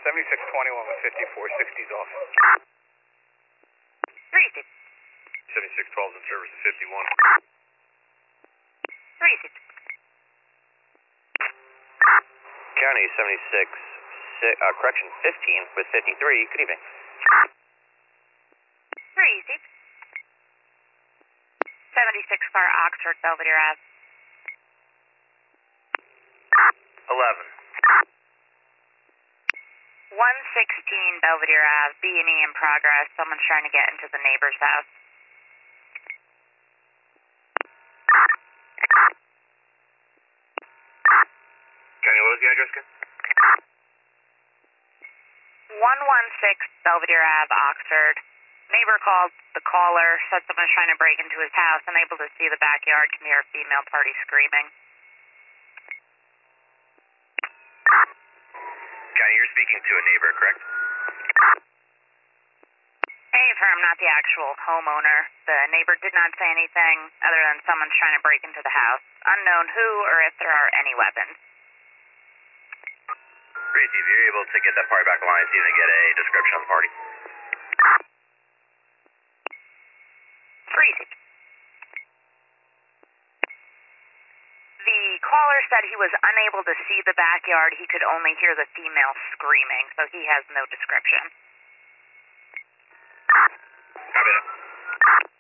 7621 with 5460's off. 36. 7612's in service at 51. 36. County 76, correction, 15 with 53. Good evening. 36. 76 car Oxford, Belvedere Ave. 11. 116 Belvedere Ave, B&E in progress. Someone's trying to get into the neighbor's house. County, what was the address again? 116 Belvedere Ave, Oxford. Neighbor called the caller, said someone's trying to break into his house, unable to see the backyard, can hear a female party screaming. County, you're speaking to a neighbor, correct? Hey, firm, not the actual homeowner. The neighbor did not say anything other than someone's trying to break into the house. Unknown who or if there are any weapons. Reese, if you're able to get that party back online, see if they get a description of the party. 36. The caller said he was unable to see the backyard. He could only hear the female screaming, so he has no description. Copy that.